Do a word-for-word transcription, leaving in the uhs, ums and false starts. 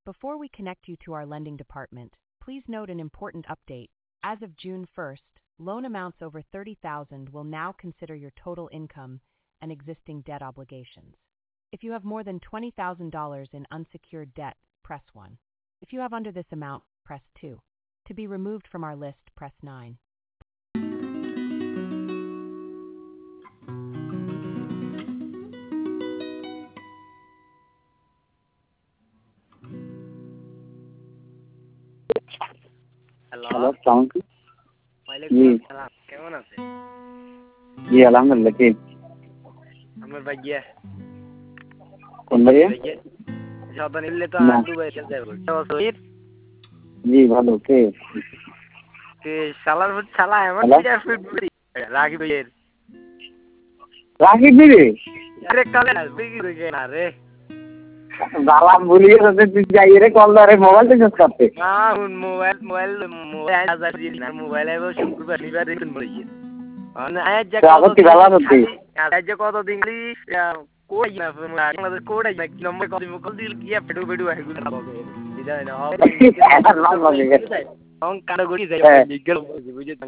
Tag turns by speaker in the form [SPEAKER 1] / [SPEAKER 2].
[SPEAKER 1] Before we connect you to our lending department, please note an important update. As of June first, loan amounts over thirty thousand dollars will now consider your total income and existing debt obligations. If you have more than twenty thousand dollars in unsecured debt, press one. If you have under this amount, press two. To be removed from our list, press nine.
[SPEAKER 2] Hello
[SPEAKER 3] hello, আসসালামু আলাইকুম।
[SPEAKER 2] ওয়ালাইকুম
[SPEAKER 3] জি
[SPEAKER 2] আসসালাম, কেমন আছেন?
[SPEAKER 3] জি আলহামদুলিল্লাহ। কে
[SPEAKER 2] আমার ভাইয়া
[SPEAKER 3] কোন ভাইয়া?
[SPEAKER 2] ভাইয়া সাদা নিলে তো
[SPEAKER 3] না,
[SPEAKER 2] আর দুবাই চলে যাবে।
[SPEAKER 3] জি ভালো। কে
[SPEAKER 2] তে শালার ভূত শালা এমন
[SPEAKER 3] হ্যালো,
[SPEAKER 2] বিরাট ফিট বডি রাগি ভাইয়ের।
[SPEAKER 3] রাকিব দিদি
[SPEAKER 2] আরে কালে বিগি হয়ে না রে।
[SPEAKER 3] বালা ভুলিয়ে যাচ্ছে, তুই যাই রে কল ধরে মোবাইল থেকে করতে।
[SPEAKER 2] না হুন মোবাইল মোবাইল মোবাইল হাজার দিন না মোবাইল আইবো শুক্রবার শনিবার দিন বলি। মানে আজ যে কত
[SPEAKER 3] আবার কি ভালো আছি?
[SPEAKER 2] আজ যে কত দিন লি কোই না আমাদের কোড আই কি নম্বর কত কল দিল কি ফেডু ফেডু আইগুলো না হবে। দিদা না হবে।
[SPEAKER 3] আর নাম লাগে।
[SPEAKER 2] অং কারো গড়ি যাই লিগ্যাল বুঝি বুঝি